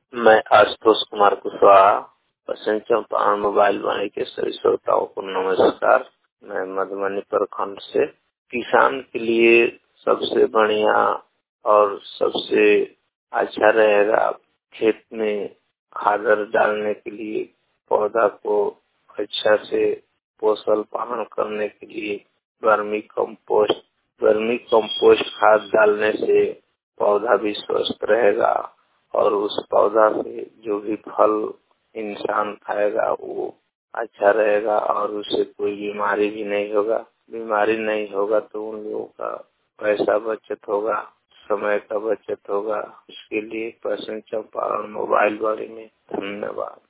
मैं आशुतोष कुमार कुशवाहा, पश्चिम चंपारण मोबाइल वाणी के सभी श्रोताओं को नमस्कार। मैं मधुबनी प्रखंड से किसान के लिए सबसे बढ़िया और सबसे अच्छा रहेगा खेत में खादर डालने के लिए, पौधा को अच्छा से पोषण पालन करने के लिए वर्मी कंपोस्ट खाद डालने से पौधा भी स्वस्थ रहेगा और उस पौधा से जो भी फल इंसान खाएगा वो अच्छा रहेगा और उससे कोई बीमारी भी नहीं होगा। बीमारी नहीं होगा तो उन लोगों का पैसा बचत होगा, समय का बचत होगा। इसके लिए पश्चिम चंपारण मोबाइल वाणी में धन्यवाद।